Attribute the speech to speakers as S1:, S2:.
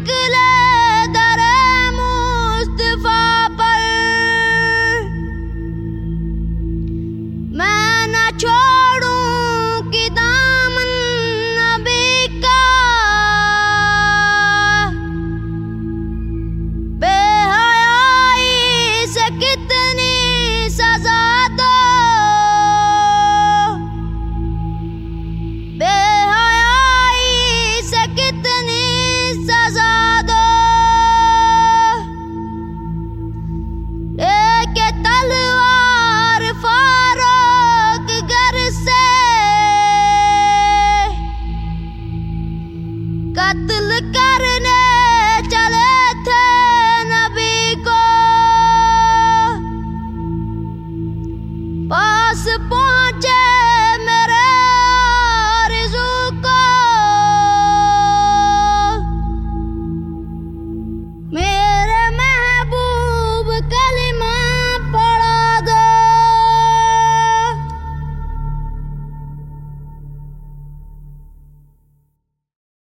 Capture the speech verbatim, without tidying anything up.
S1: निकले दरे मुस्तफा पर, मैं न छोड़ूं कि दामन नबी का। बेहयाई से कितनी सजा दो, बेहयाई से कितनी सजा दो, लेके तलवार फारूक घर से कत्ल करने